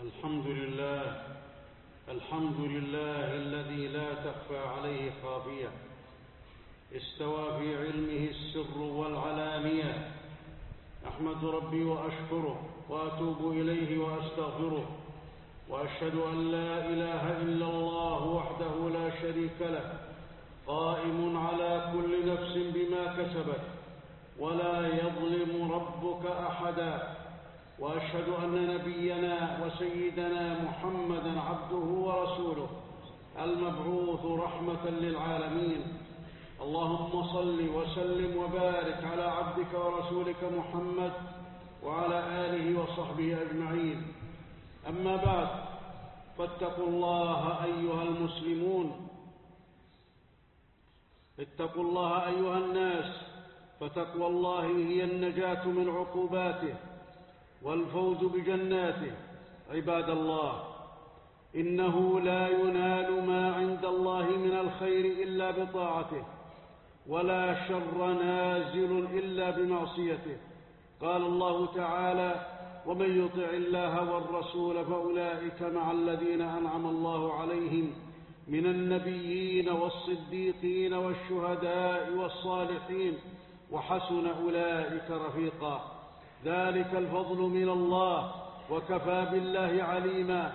الحمد لله الذي لا تخفى عليه خافية، استوى في علمه السر والعلانية. أحمد ربي وأشكره وأتوب إليه وأستغفره، وأشهد أن لا إله إلا الله وحده لا شريك له، قائم على كل نفس بما كسبت، ولا يظلم ربك أحدا. وأشهد أن نبينا وسيدنا محمدا عبده ورسوله المبعوث رحمة للعالمين. اللهم صل وسلم وبارك على عبدك ورسولك محمد وعلى آله وصحبه أجمعين. أما بعد، فاتقوا الله أيها المسلمون، اتقوا الله أيها الناس، فتقوى الله هي النجاة من عقوباته والفوز بجناته. عباد الله، إنه لا ينال ما عند الله من الخير إلا بطاعته، ولا شر نازل إلا بمعصيته. قال الله تعالى: ومن يطع الله والرسول فأولئك مع الذين أنعم الله عليهم من النبيين والصديقين والشهداء والصالحين وحسن أولئك رفيقا. ذلك الفضل من الله، وكفى بالله عليما.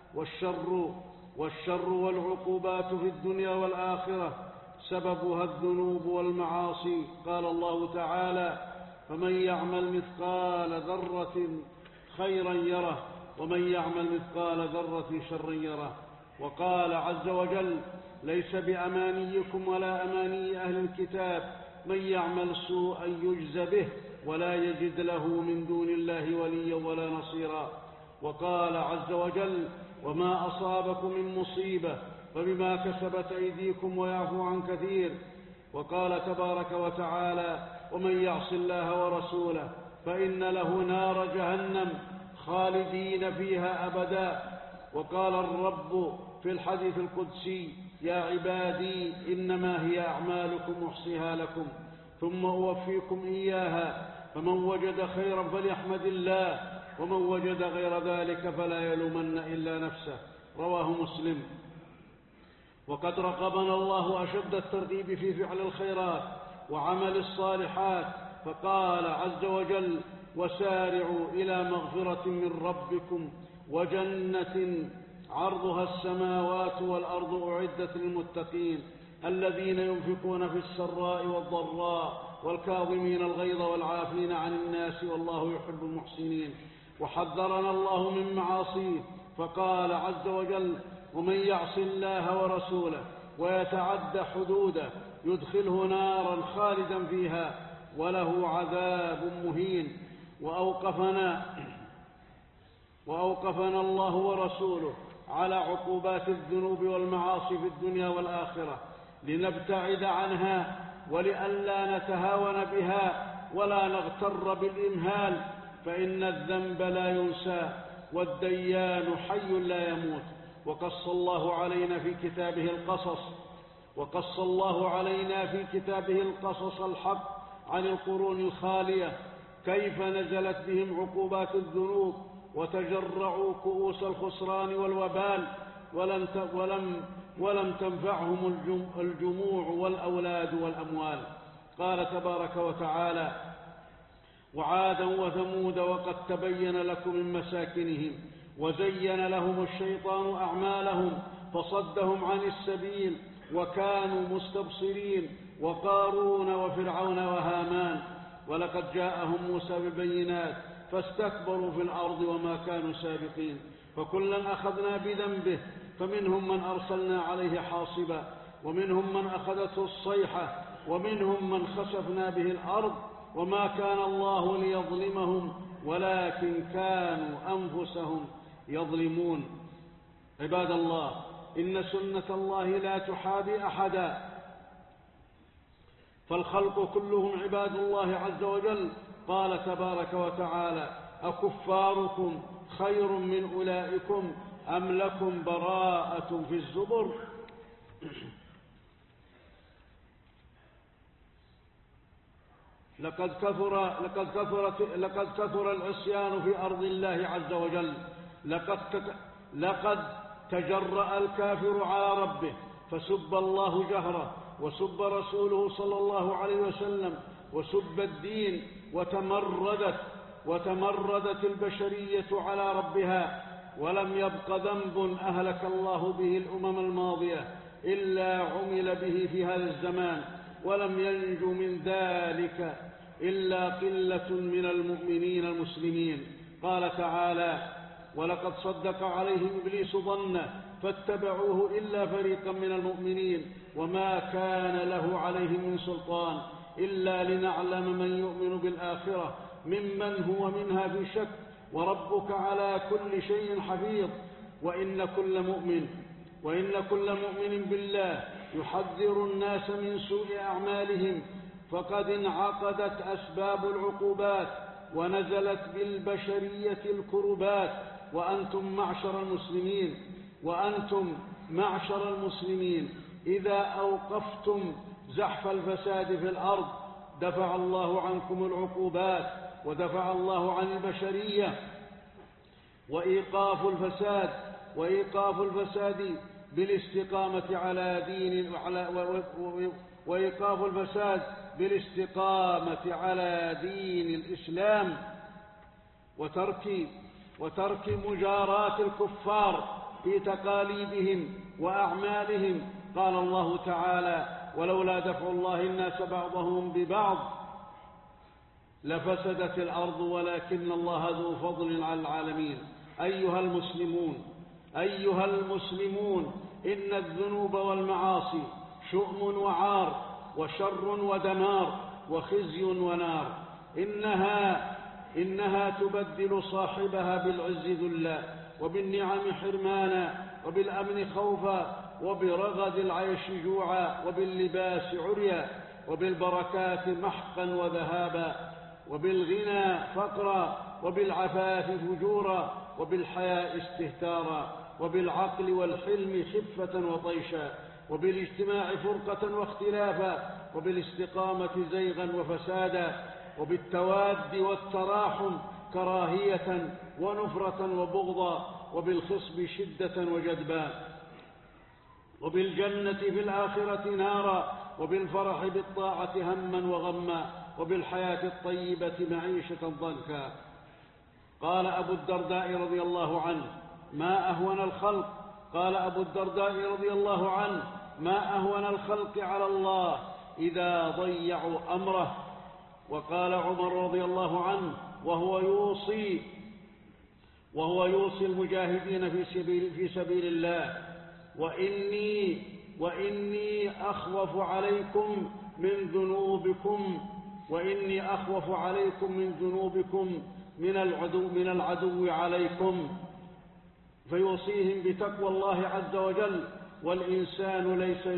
والشر والعقوبات في الدنيا والآخرة سببها الذنوب والمعاصي. قال الله تعالى: فمن يعمل مثقال ذرة خيرا يره، ومن يعمل مثقال ذرة شرا يره. وقال عز وجل: ليس بأمانيكم ولا أماني أهل الكتاب، من يعمل سوءا يجز به ولا يجد له من دون الله وليا ولا نصيرا. وقال عز وجل: وما أصابكم من مصيبة فبما كسبت أيديكم ويعفو عن كثير. وقال تبارك وتعالى: ومن يعص الله ورسوله فإن له نار جهنم خالدين فيها أبدا. وقال الرب في الحديث القدسي: يا عبادي إنما هي أعمالكم أحصيها لكم ثم أوفيكم إياها، فمن وجد خيرا فليحمد الله، ومن وجد غير ذلك فلا يلومن إلا نفسه. رواه مسلم. وقد رغبنا الله أشد الترغيب في فعل الخيرات وعمل الصالحات، فقال عز وجل: وسارعوا إلى مغفرة من ربكم وجنة عرضها السماوات والأرض أعدت للمتقين الذين ينفقون في السراء والضراء والكاظمين الغيظ والعافين عن الناس والله يحب المحسنين. وحذرنا الله من معاصيه، فقال عز وجل: ومن يعص الله ورسوله ويتعد حدوده يدخله نارا خالدا فيها وله عذاب مهين. وأوقفنا الله ورسوله على عقوبات الذنوب والمعاصي في الدنيا والآخرة لنبتعد عنها، ولئلا نتهاون بها ولا نغتر بالإمهال، فإن الذنب لا ينسى والديان حي لا يموت. وقص الله علينا في كتابه القصص الحق عن القرون الخالية، كيف نزلت بهم عقوبات الذنوب وتجرعوا كؤوس الخسران والوبال، ولم تنفعهم الجموع والأولاد والأموال. قال تبارك وتعالى: وعادا وثمود وقد تبين لكم من مساكنهم وزين لهم الشيطان أعمالهم فصدهم عن السبيل وكانوا مستبصرين، وقارون وفرعون وهامان. ولقد جاءهم موسى بالبينات فاستكبروا في الأرض وما كانوا سابقين، فكلا أخذنا بذنبه، فمنهم من أرسلنا عليه حاصبا، ومنهم من أخذته الصيحة، ومنهم من خسفنا به الأرض، وما كان الله ليظلمهم ولكن كانوا أنفسهم يظلمون. عباد الله، إن سنة الله لا تحابي أحدا، فالخلق كلهم عباد الله عز وجل. قال تبارك وتعالى: أكفاركم خير من أولئكم أم لكم براءة في الزبر. لقد كثر العصيان في أرض الله عز وجل، لقد تجرأ الكافر على ربه فسب الله جهره وسب رسوله صلى الله عليه وسلم وسب الدين، وتمردت البشرية على ربها، ولم يبق ذنب أهلك الله به الأمم الماضية إلا عمل به في هذا الزمان، ولم ينج من ذلك إلا قلة من المؤمنين المسلمين. قال تعالى: ولقد صدق عليهم إبليس ظنه فاتبعوه إلا فريقا من المؤمنين وما كان له عليهم من سلطان إلا لنعلم من يؤمن بالآخرة ممن هو منها في شك، وربك على كل شيء حفيظ. وإن كل مؤمن بالله يحذر الناس من سوء أعمالهم، فقد انعقدت أسباب العقوبات ونزلت بالبشرية الكربات. وأنتم معشر المسلمين إذا أوقفتم زحف الفساد في الأرض دفع الله عنكم العقوبات، ودفع الله عن البشرية. وإيقاف الفساد بالاستقامة على دين الإسلام وترك مجاراة الكفار في تقاليدهم وأعمالهم. قال الله تعالى: ولولا دفع الله الناس بعضهم ببعض لفسدت الأرض ولكن الله ذو فضل على العالمين. أيها المسلمون، إن الذنوب والمعاصي شؤم وعار وشر ودمار وخزي ونار. إنها تبدل صاحبها بالعز ذلا، وبالنعم حرمانا، وبالأمن خوفا، وبرغد العيش جوعا، وباللباس عريا، وبالبركات محقا وذهابا، وبالغنى فقرا، وبالعفاف فجورا، وبالحياء استهتارا، وبالعقل والحلم خفة وطيشا، وبالاجتماع فرقة واختلافا، وبالاستقامة زيغا وفسادا، وبالتواد والتراحم كراهية ونفرة وبغضا، وبالخصب شدة وجدبا، وبالجنة في الآخرة نارا، وبالفرح بالطاعة هما وغما، وبالحياة الطيبة معيشة ضنكا. قال أبو الدرداء رضي الله عنه: ما أهون الخلق على الله إذا ضيعوا أمره. وقال عمر رضي الله عنه وهو يوصي المجاهدين في سبيل الله: وإني أخوف عليكم من ذنوبكم من العدو عليكم، فيوصيهم بتقوى الله عز وجل. والإنسان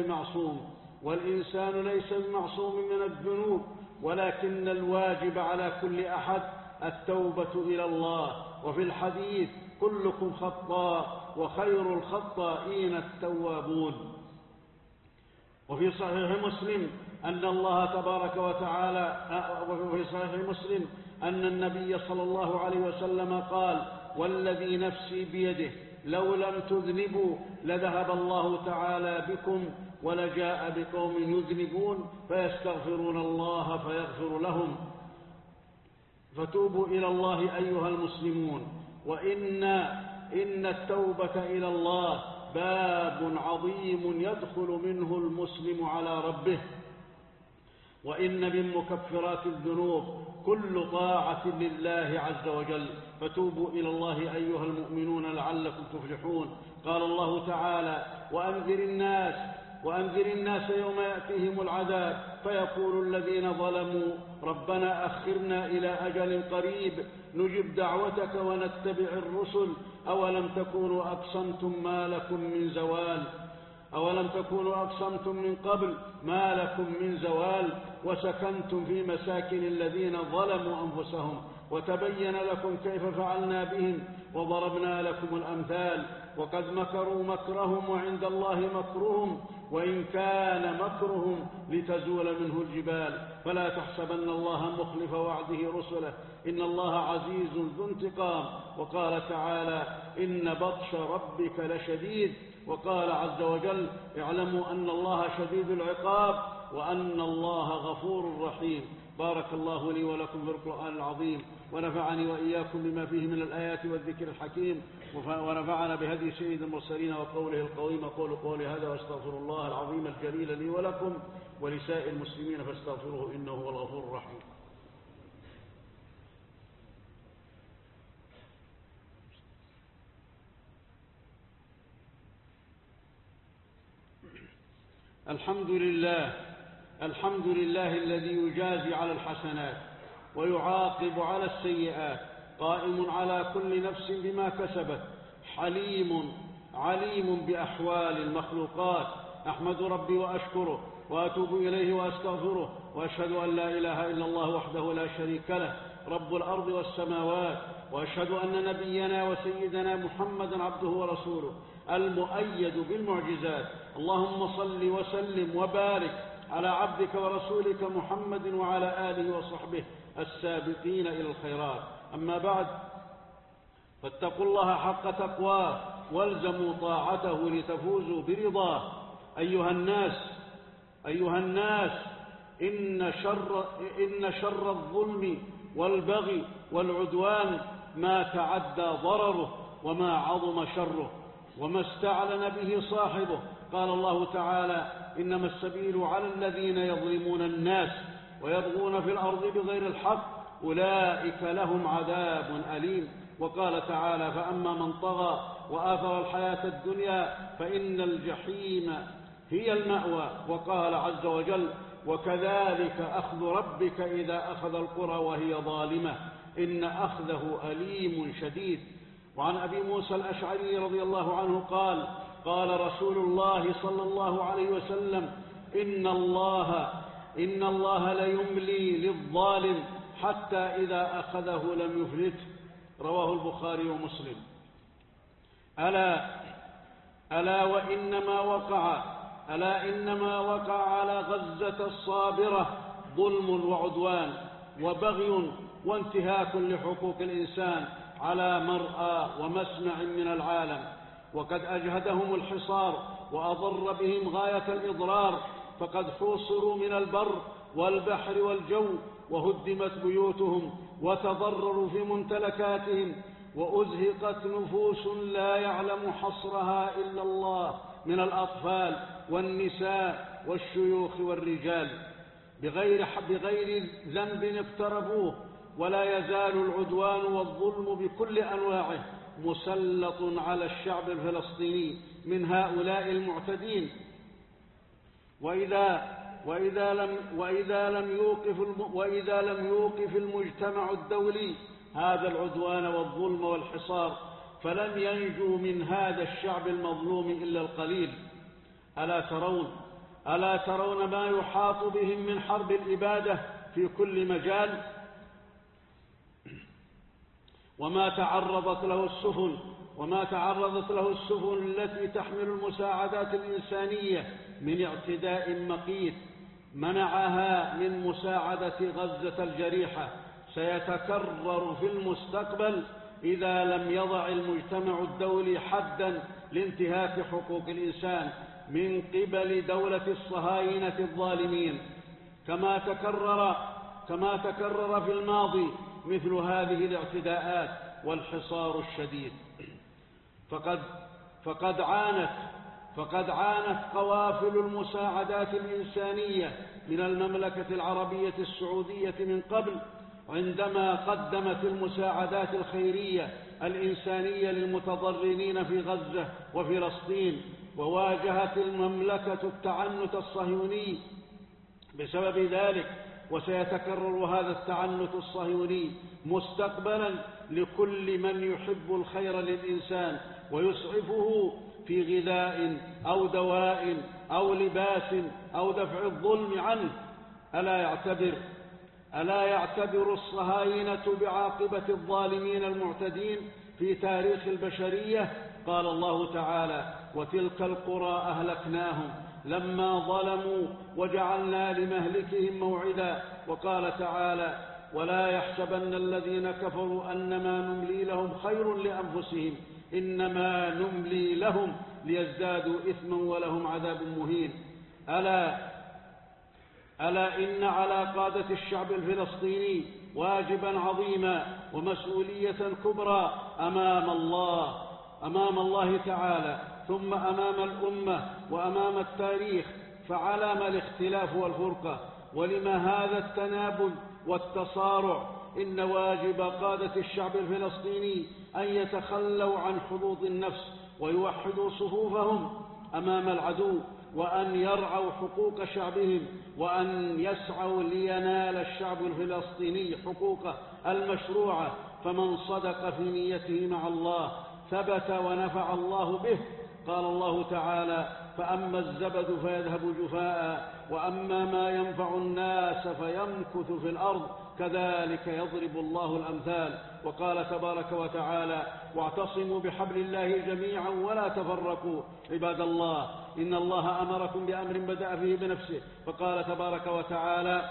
ليس بمعصوم من الذنوب، ولكن الواجب على كل أحد التوبة إلى الله. وفي الحديث: كلكم خطاء وخير الخطائين التوابون. وفي صحيح مسلم أن النبي صلى الله عليه وسلم قال: والذي نفسي بيده لو لم تذنبوا لذهب الله تعالى بكم ولجاء بقوم يذنبون فيستغفرون الله فيغفر لهم. فتوبوا إلى الله أيها المسلمون. إن التوبة إلى الله باب عظيم يدخل منه المسلم على ربه، وإن من مكفرات الذنوب كل طاعة لله عز وجل. فتوبوا إلى الله أيها المؤمنون لعلكم تفلحون. قال الله تعالى: وأنذر الناس يوم يأتيهم العذاب فيقول الذين ظلموا ربنا أخرنا إلى أجل قريب نجب دعوتك ونتبع الرسل أولم تكونوا أقسمتم من قبل ما لكم من زوال وسكنتم في مساكن الذين ظلموا أنفسهم وتبين لكم كيف فعلنا بهم وضربنا لكم الأمثال. وقد مكروا مكرهم وعند الله مكرهم وإن كان مكرهم لتزول منه الجبال فلا تحسبن الله مخلف وعده رسله إن الله عزيز ذو انتقام. وقال تعالى إن بطش ربك لشديد. وقال عز وجل اعلموا أن الله شديد العقاب وأن الله غفور رحيم. بارك الله لي ولكم في القرآن العظيم ونفعني وإياكم بما فيه من الآيات والذكر الحكيم ونفعنا بهدي سيد المرسلين وقوله القويم. أقول قولي هذا واستغفر الله العظيم الجليل لي ولكم ولسائر المسلمين فاستغفروه إنه هو الغفور الرحيم. الحمد لله الذي يجازي على الحسنات ويعاقب على السيئات قائم على كل نفس بما كسبت عليم بأحوال المخلوقات. أحمد ربي وأشكره وأتوب إليه وأستغفره وأشهد أن لا إله إلا الله وحده لا شريك له رب الأرض والسماوات. وأشهد أن نبينا وسيدنا محمدا عبده ورسوله المؤيد بالمعجزات. اللهم صل وسلم وبارك على عبدك ورسولك محمد وعلى آله وصحبه السابقين إلى الخيرات. أما بعد فاتقوا الله حق تقواه والزموا طاعته لتفوزوا برضاه. أيها الناس إن شر الظلم والبغي والعدوان ما تعدى ضرره وما عظم شره وما استعلن به صاحبه. قال الله تعالى إنما السبيل على الذين يظلمون الناس ويبغون في الأرض بغير الحق أولئك لهم عذاب أليم. وقال تعالى فأما من طغى وآثر الحياة الدنيا فإن الجحيم هي المأوى. وقال عز وجل وكذلك أخذ ربك إذا أخذ القرى وهي ظالمة إن أخذه أليم شديد. وعن أبي موسى الأشعري رضي الله عنه قال قال رسول الله صلى الله عليه وسلم إن الله ليملي للظالم حتى إذا أخذه لم يفلته. رواه البخاري ومسلم. ألا إنما وقع على غزة الصابرة ظلم وعدوان وبغي وانتهاك لحقوق الإنسان على مرأى ومسمع من العالم. وقد أجهدهم الحصار وأضر بهم غاية الإضرار فقد حوصروا من البر والبحر والجو وهدمت بيوتهم وتضرروا في ممتلكاتهم وأزهقت نفوس لا يعلم حصرها إلا الله من الأطفال والنساء والشيوخ والرجال بغير ذنب اقتربوه. ولا يزال العدوان والظلم بكل أنواعه مسلط على الشعب الفلسطيني من هؤلاء المعتدين. وإذا لم يوقف المجتمع الدولي هذا العدوان والظلم والحصار فلن ينجو من هذا الشعب المظلوم إلا القليل. ألا ترون ما يحاط بهم من حرب الإبادة في كل مجال وما تعرضت له السفن التي تحمل المساعدات الإنسانية من اعتداء مقيت منعها من مساعدة غزة الجريحة سيتكرر في المستقبل إذا لم يضع المجتمع الدولي حدا لانتهاك حقوق الإنسان من قبل دولة الصهاينة الظالمين كما تكرر في الماضي مثل هذه الاعتداءات والحصار الشديد. فقد عانت قوافل المساعدات الإنسانية من المملكة العربية السعودية من قبل عندما قدمت المساعدات الخيرية الإنسانية للمتضررين في غزة وفلسطين. وواجهت المملكة التعنت الصهيوني بسبب ذلك وسيتكرر هذا التعنت الصهيوني مستقبلا لكل من يحب الخير للإنسان ويسعفه في غذاء أو دواء أو لباس أو دفع الظلم عنه. ألا يعتبر الصهاينة بعاقبة الظالمين المعتدين في تاريخ البشرية؟ قال الله تعالى وتلك القرى أهلكناهم لما ظلموا وجعلنا لمهلكهم موعدا. وقال تعالى: ولا يحسبن الذين كفروا أنما نملي لهم خير لأنفسهم إنما نملي لهم ليزدادوا إثما ولهم عذاب مهين. ألا إن على قادة الشعب الفلسطيني واجبا عظيما ومسؤولية كبرى أمام الله تعالى، ثم أمام الأمة وأمام التاريخ. فعلم الاختلاف والفرقة، ولما هذا التنابل والتصارع؟ إن واجب قادة الشعب الفلسطيني أن يتخلوا عن حظوظ النفس ويوحدوا صفوفهم أمام العدو، وأن يرعوا حقوق شعبهم، وأن يسعوا لينال الشعب الفلسطيني حقوقه المشروعة. فمن صدق في نيته مع الله ثبت ونفع الله به. قال الله تعالى: فأما الزبد فيذهب جفاء وأما ما ينفع الناس فيمكث في الأرض كذلك يضرب الله الأمثال. وقال تبارك وتعالى: واعتصموا بحبل الله جميعا ولا تفرقوا. عباد الله، إن الله أمركم بأمر بدأ فيه بنفسه، فقال تبارك وتعالى: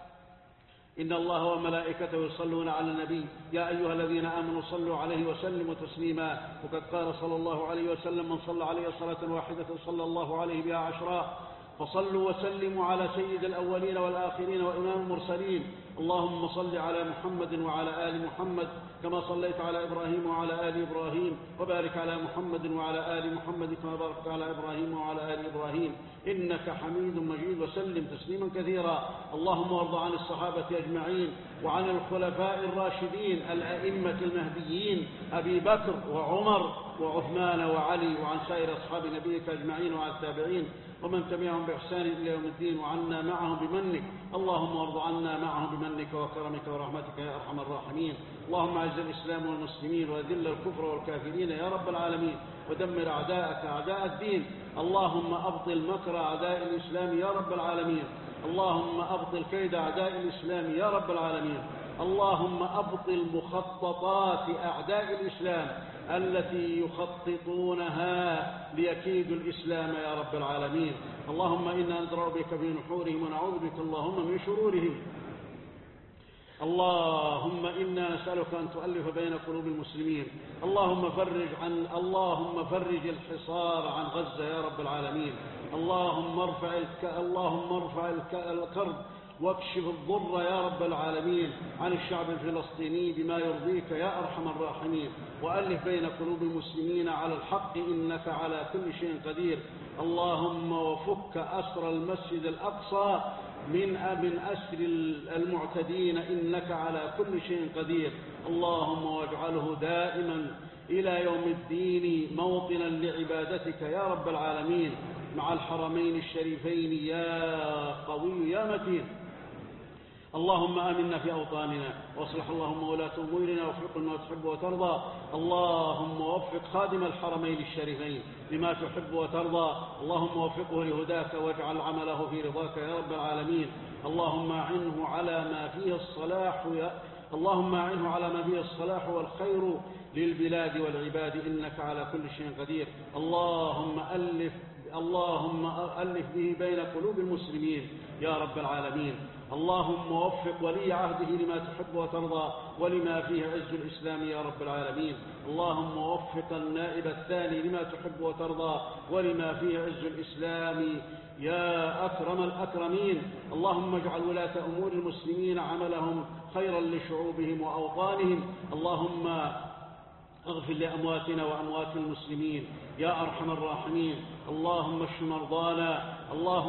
إن الله وملائكته يصلون على النبي يا أيها الذين آمنوا صلوا عليه وسلموا تسليما. وقد قال صلى الله عليه وسلم: من صلى عليه صلاة واحدة صلى الله عليه بها 10. فصلوا وسلموا على سيد الأولين والآخرين وإمام المرسلين. اللهم صل على محمد وعلى آل محمد كما صليت على إبراهيم وعلى آل إبراهيم، وبارك على محمد وعلى آل محمد كما باركت على إبراهيم وعلى آل إبراهيم إنك حميد مجيد، وسلم تسليما كثيرا. اللهم وارض عن الصحابة أجمعين وعن الخلفاء الراشدين الأئمة المهديين أبي بكر وعمر وعثمان وعلي، وعن سائر أصحاب نبيك أجمعين وعن التابعين ومن تبعهم بإحسان إلى يوم الدين، وعنا معهم بمنك. اللهم وارض عنا معهم بمنك وكرمك ورحمتك يا أرحم الراحمين. اللهم أعز الإسلام والمسلمين وأذل الكفر والكافرين يا رب العالمين، ودمر أعداءك أعداء الدين. اللهم أبطل مكر أعداء الإسلام يا رب العالمين. اللهم أبطل كيد أعداء الإسلام يا رب العالمين. اللهم أبطل مخططات أعداء الإسلام التي يخططونها ليكيدوا الإسلام يا رب العالمين. اللهم إنا ندرأ بك في نحورهم ونعوذ بك اللهم من شرورهم. اللهم إنا نسألك أن تؤلف بين قلوب المسلمين. اللهم فرج الحصار عن غزة يا رب العالمين. اللهم ارفع الكرب واكشف الضر يا رب العالمين عن الشعب الفلسطيني بما يرضيك يا أرحم الراحمين. وألف بين قلوب المسلمين على الحق إنك على كل شيء قدير. اللهم وفك أسر المسجد الأقصى من أسر المعتدين إنك على كل شيء قدير. اللهم واجعله دائما إلى يوم الدين موطنا لعبادتك يا رب العالمين مع الحرمين الشريفين يا قوي يا متين. اللهم آمنا في أوطاننا، واصلح اللهم ولاة أمورنا ووفقنا ما تحب وترضى. اللهم وفق خادم الحرمين الشريفين لما تحب وترضى. اللهم وفقه لهداك واجعل عمله في رضاك يا رب العالمين. اللهم أعنه على ما فيه الصلاح والخير للبلاد والعباد إنك على كل شيء قدير. اللهم ألف به بين قلوب المسلمين يا رب العالمين. اللهم وفق ولي عهده لما تحب وترضى ولما فيه عز الإسلام يا رب العالمين. اللهم وفق النائب الثاني لما تحب وترضى ولما فيه عز الإسلام يا أكرم الأكرمين. اللهم اجعل ولاة أمور المسلمين عملهم خيرا لشعوبهم وأوطانهم. اللهم اغفر لأمواتنا وأموات المسلمين يا أرحم الراحمين. اللهم اشف مرضانا،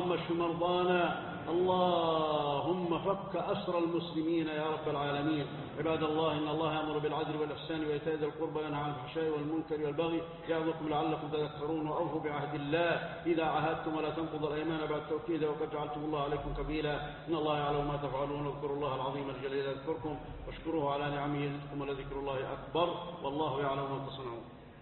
اللهم فك أسر المسلمين يا رب العالمين. عباد الله، إن الله يأمر بالعدل والإحسان وإيتاء ذي القربى وينهى عن الفحشاء والمنكر والبغي يعظكم لعلكم تذكرون. وأوفوا بعهد الله إذا عاهدتم ولا تنقضوا الأيمان بعد توكيدها وقد جعلتم الله عليكم كفيلا. إن الله يعلم ما تفعلون. اذكروا الله العظيم الجليل يذكركم واشكروه على نعمه يزدكم ولذكر الله أكبر والله يعلم ما تصنعون.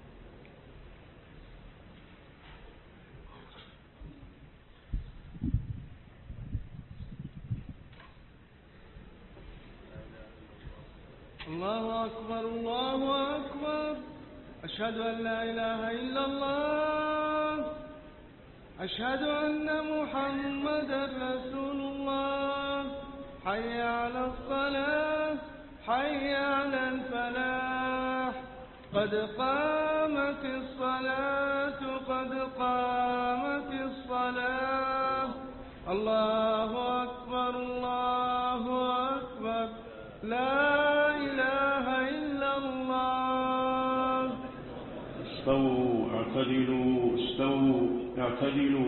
الله أكبر الله أكبر. أشهد أن لا إله إلا الله أشهد أن محمدا رسول الله. حي على الصلاة حي على الفلاح. قد قامت الصلاة قد قامت الصلاة. الله أكبر الله أكبر لا إله إلا الله. استووا اعتدلوا استووا اعتدلوا.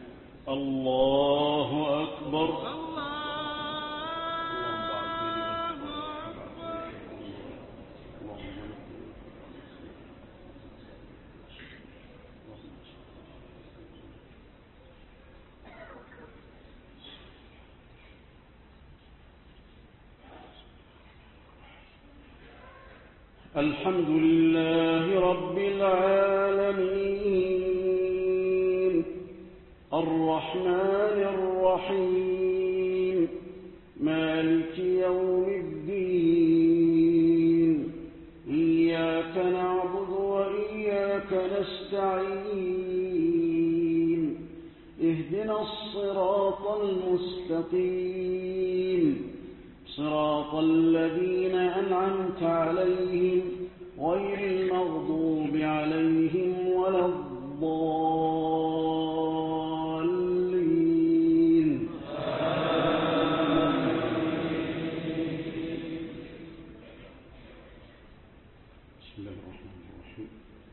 الله أكبر. الحمد لله رب العالمين الرحمن الرحيم مالك يوم الدين. إياك نعبد وإياك نستعين. اهدنا الصراط المستقيم صراط الذين أنعمت عليهم غير المغضوب عليهم ولا الضالين. بسم الله الرحمن الرحيم.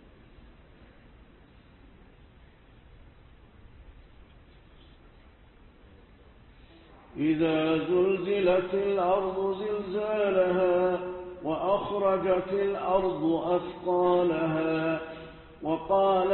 إذا زلزلت الأرض زلزالها وأخرجت الأرض أثقالها وقال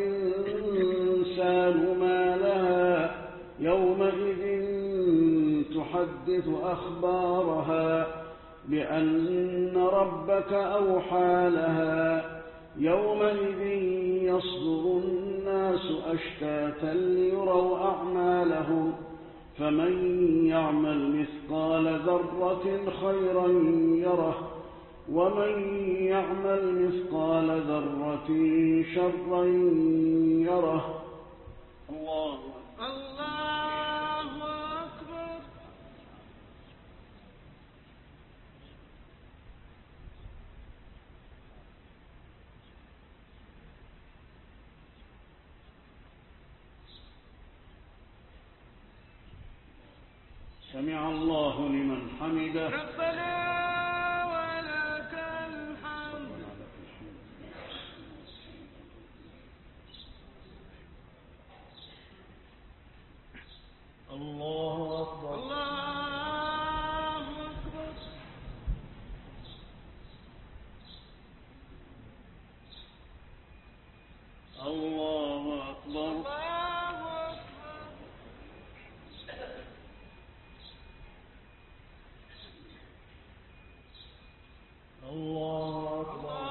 الإنسان ما لها يومئذ تحدث أخبارها بأن ربك أوحى لها. يومئذ يصدر الناس أشتاتا ليروا أعمالهم فمن يعمل مثقال ذرة خيرا يره ومن يعمل مثقال ذرة شرا يره. الله أكبر. سمع الله لمن حمده. ربنا ولك الحمد. الله أكبر. الله أكبر. الله أكبر. الله أكبر.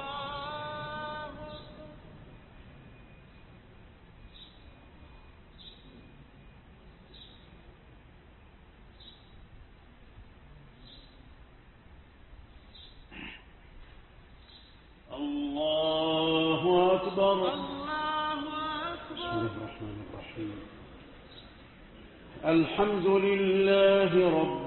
الله أكبر. بسم الله الرحمن الرحيم. الحمد لله رب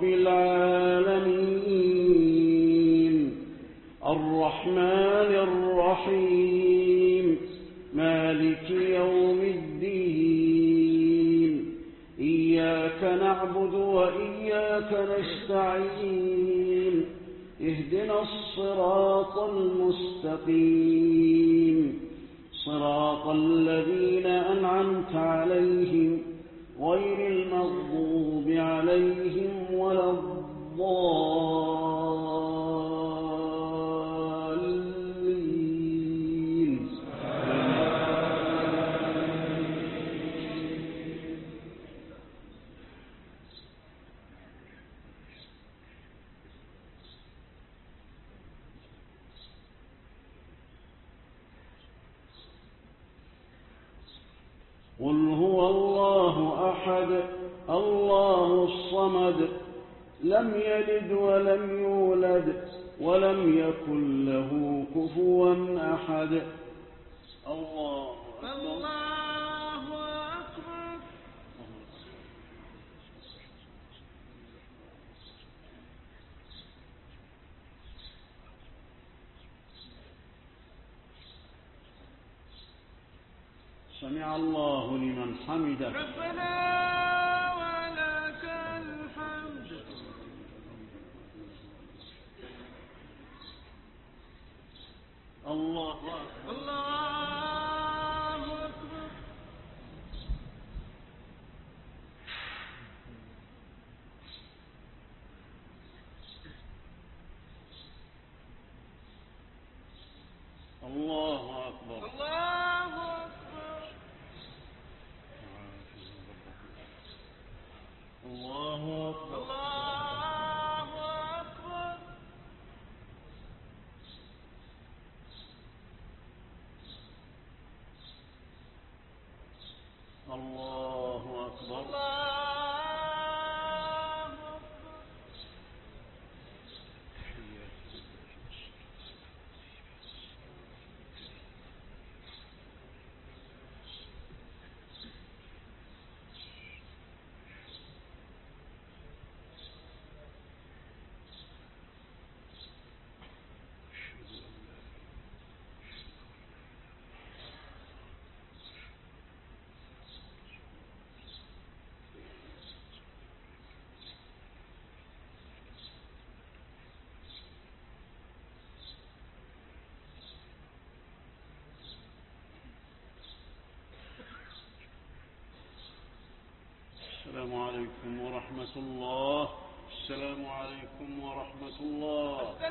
العالمين الرحمن الرحيم مالك يوم الدين. إياك نعبد وإياك نستعين. اهدنا الصراط المستقيم صراط الذين أنعمت عليهم غير المغضوب عليهم ولا الضالين. قل هو الله أحد الله الصمد لم يلد ولم يولد ولم يكن له كفوا أحد. الله أكبر. الله أكبر. سمع الله لمن حمده. ربنا ولك الحمد. الله أكبر. الله أكبر. الله أكبر. الله أكبر. السلام عليكم ورحمة الله. السلام عليكم ورحمة الله.